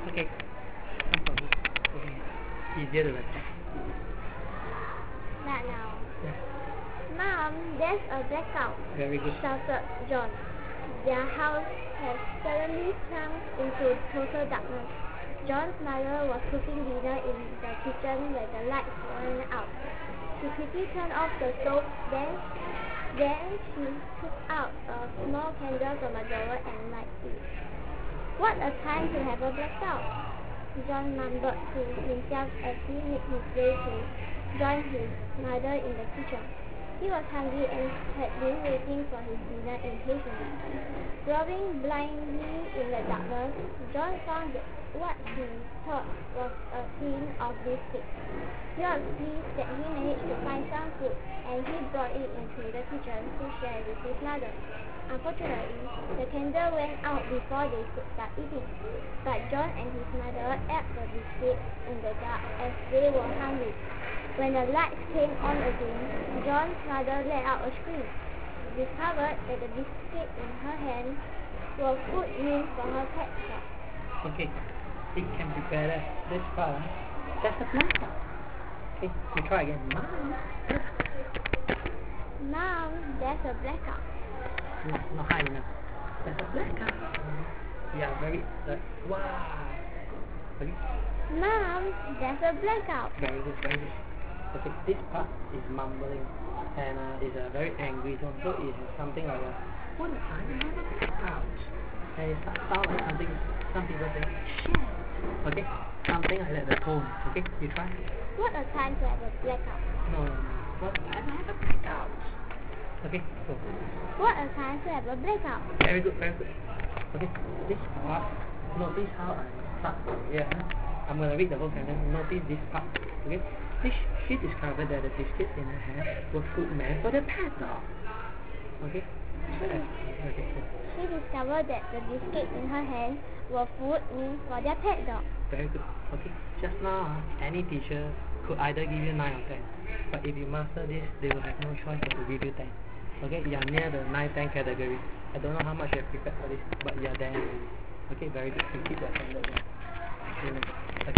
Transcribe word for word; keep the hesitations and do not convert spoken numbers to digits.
Okay. Okay. Easier to attack. Not now. Yeah. Mom, there's a blackout, Very good. shouted John. Their house had suddenly sunk into total darkness. John's mother was cooking dinner in the kitchen when the lights went out. She quickly turned off the stove, then, then she took out a small candle from a drawer and lighted it. What a time to have a blackout! John mumbled to himself as he made his way to join his mother in the kitchen. He was hungry and had been waiting for his dinner impatiently. Groping blindly in the darkness, John found what he thought was a tin of biscuits. He was pleased that he managed to find some food, and he brought it into the kitchen to share with his mother. Unfortunately, the candle went out before they could start eating, but John and his mother ate the biscuits in the dark as they were hungry. When the lights came on again, John's mother let out a scream. She discovered that the biscuits in her hand were food meant for her pet dog. Okay, it can be better. This part, huh? That's a blackout. Okay, we try again. Mom. Mom, there's a blackout. No, not high enough. There's a blackout. Yeah, very, uh, wow. Okay. Mom, there's a blackout. Very good, very good. Okay, this part is mumbling and uh, is a uh, very angry tone, so it has something like a what a time to have a blackout. And it sounds like something, some people say, shit. Okay, something like that, the tone. Okay, you try. What a time to have a blackout. No, no, no. What a time to have a blackout. Okay, go. What a time to have a blackout. Very good, very good. Okay, this part, notice how I start from here. I'm going to read the whole sentence. Notice this part. Okay, she, she discovered that the biscuits in her hand were food meant for the pet dog. Okay? Okay. Okay. She discovered that the biscuits in her hand were food meant for their pet dog. Very good. Okay. Just now, uh, any teacher could either give you nine or ten. But if you master this, they will have no choice but to give you ten. Okay? You are near the nine ten category. I don't know how much you have prepared for this, but you are there. Okay? Very good. You keep that standard. Okay.